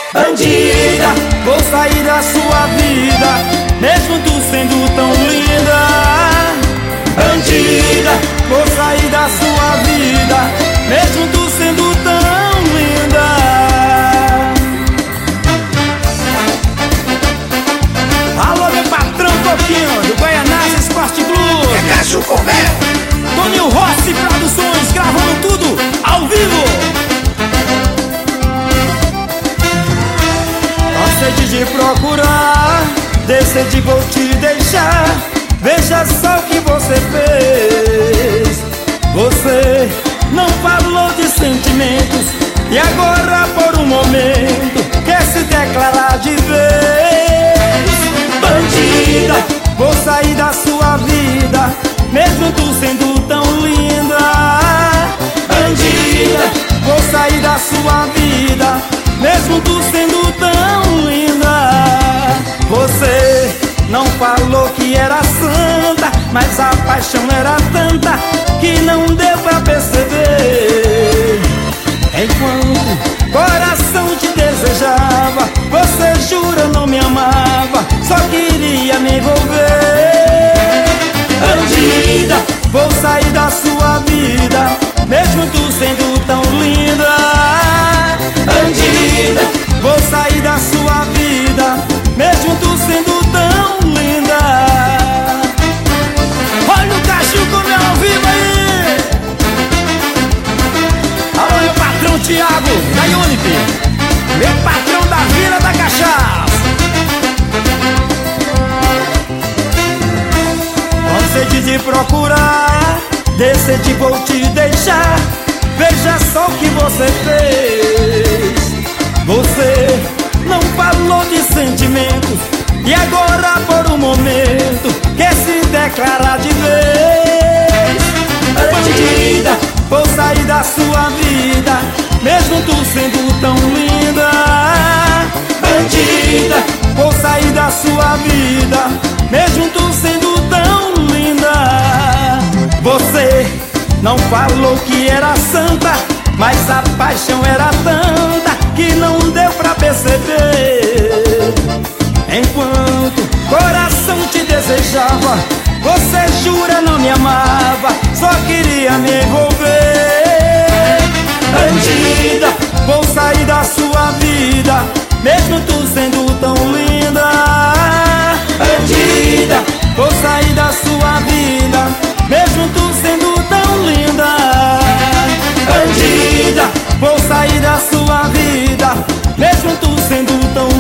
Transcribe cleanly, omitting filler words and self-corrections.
Bandida, vou sair da sua vida, mesmo tu sendo tão linda. Bandida, vou sair da sua vida, mesmo tu sendo tão linda. Alô, meu patrão Coquinho, do Goianás Esporte Clube. É Cacho com Mel. Toninho Rossi Produções, gravando tudo ao vivo. Cansei de procurar, decidi vou te deixar. Veja só o que você fez. Você não falou de sentimentos e agora por um momento quer se declarar de vez. Bandida, vou sair da sua vida, mesmo tu sendo tão linda. Bandida, vou sair da sua vida, mesmo tu sendo tão linda. Você não falou que era santa, mas a paixão era tanta que não deu pra perceber. Enquanto coração te desejava, você jura não me amava, só queria me envolver. Bandida, vou sair da sua vida, mesmo tu sendo tão linda. Bandida, vou sair da sua vida, mesmo tu sendo tão linda. Olha o Cacho como é ao vivo aí. Alô, meu patrão Thiago, da Unip, meu patrão da Vila da Cachaça. Cansei de procurar, decidi vou te deixar. Veja só o que você fez. Você não falou de sentimentos e agora por um momento quer se declarar de vez. Bandida, vou sair da sua vida, mesmo tu sendo tão linda. Bandida, vou sair da sua vida, mesmo tu sendo tão linda. Você não falou que era santa, mas a paixão era tanta que não deu pra perceber. Enquanto coração te desejava, você jura não me amava, só queria me envolver. Bandida, vou sair da sua vida, mesmo tu sendo tão linda. Bandida, vou sair da sua vida, mesmo tu sendo tão linda. Bandida, vou sair da sua vida, mesmo tu sendo tão